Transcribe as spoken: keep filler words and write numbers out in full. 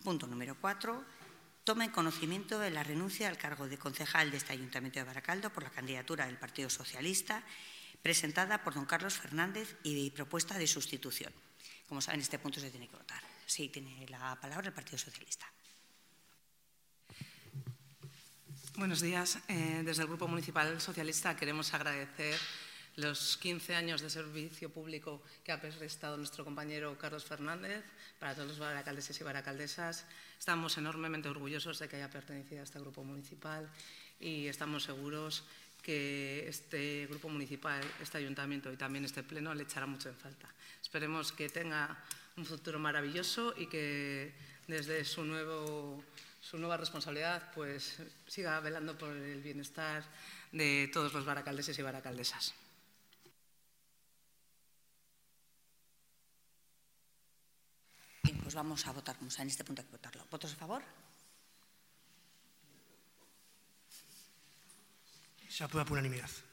Punto número cuatro. Toma en conocimiento de la renuncia al cargo de concejal de este Ayuntamiento de Baracaldo por la candidatura del Partido Socialista, presentada por don Carlos Fernández y de propuesta de sustitución. Como saben, este punto se tiene que votar. Sí, tiene la palabra el Partido Socialista. Buenos días. Eh, desde el Grupo Municipal Socialista queremos agradecer los quince años de servicio público que ha prestado nuestro compañero Carlos Fernández para todos los baracaldeses y baracaldesas. Estamos enormemente orgullosos de que haya pertenecido a este grupo municipal y estamos seguros que este grupo municipal, este ayuntamiento y también este pleno le echará mucho en falta. Esperemos que tenga un futuro maravilloso y que desde su, nuevo, su nueva responsabilidad pues, siga velando por el bienestar de todos los baracaldeses y baracaldesas. Bien, pues vamos a votar. En este punto hay que votarlo. ¿Votos a favor? Se aprueba por unanimidad.